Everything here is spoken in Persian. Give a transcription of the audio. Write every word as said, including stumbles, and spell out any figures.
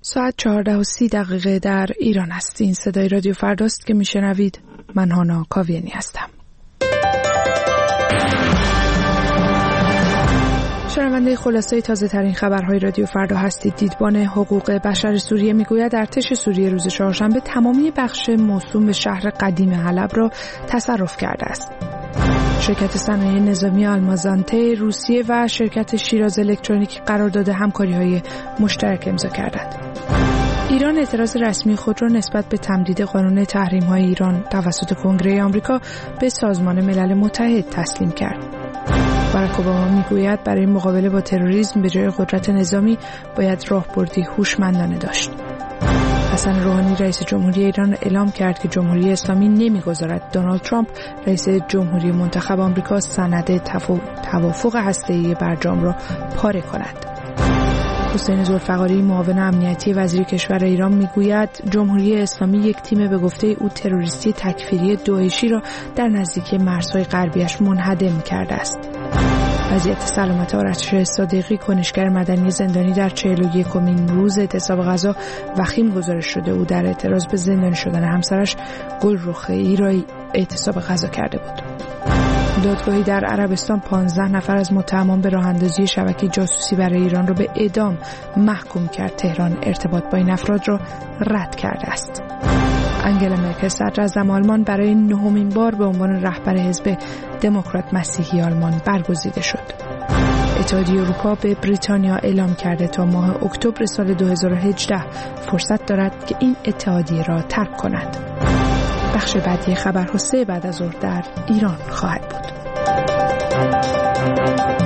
ساعت چهارده و سی دقیقه در ایران است. این صدای رادیو فرداست که میشنوید. من هانا کاویانی هستم. شنونده خلاصه تازه ترین خبرهای رادیو فردا هستید. دیدبان حقوق بشر سوریه میگوید ارتش سوریه روز چهارشنبه تمامی بخش موسوم به شهر قدیم حلب را تصرف کرده است. شرکت صنایع نظامی آلمازانته روسیه و شرکت شیراز الکترونیک قرارداد همکاری‌های مشترک امضا کردند. ایران اعتراض رسمی خود را نسبت به تمدید قانون تحریم‌های ایران توسط کنگره آمریکا به سازمان ملل متحد تسلیم کرد. باراک اوباما میگوید برای مقابله با تروریسم به جای قدرت نظامی باید راهبردی هوشمندانه داشت. حسن روحانی رئیس جمهوری ایران اعلام کرد که جمهوری اسلامی نمیگذارد دونالد ترامپ رئیس جمهوری منتخب آمریکا سند توافق هسته‌ای برجام را پاره کند. حسین ذوالفقاری معاون امنیتی وزیر کشور ایران میگوید جمهوری اسلامی یک تیم به گفته او تروریستی تکفیری داعشی را در نزدیکی مرزهای غربیش منهدم کرده است. وضعیت سلامت آرش صادقی کنشگر مدنی زندانی در چهل و یکمین روز اعتصاب غذا وخیم گزارش شده. او در اعتراض به زندانی شدن همسرش گلرخی را اعتصاب غذا کرده بود. دادگاهی در عربستان پانزده نفر از متهمان به راه اندازی شبکه جاسوسی برای ایران را به اعدام محکوم کرد. تهران ارتباط با این افراد را رد کرده است. انگلا مرکل صدراعظم آلمان برای نهمین بار به عنوان رهبر حزب دموکرات مسیحی آلمان برگزیده شد. اتحادیه اروپا به بریتانیا اعلام کرده تا ماه اکتبر سال دو هزار و هجده فرصت دارد که این اتحادیه را ترک کند. بخش بعدی خبرها سه بعد از ظهر در ایران خواهد بود.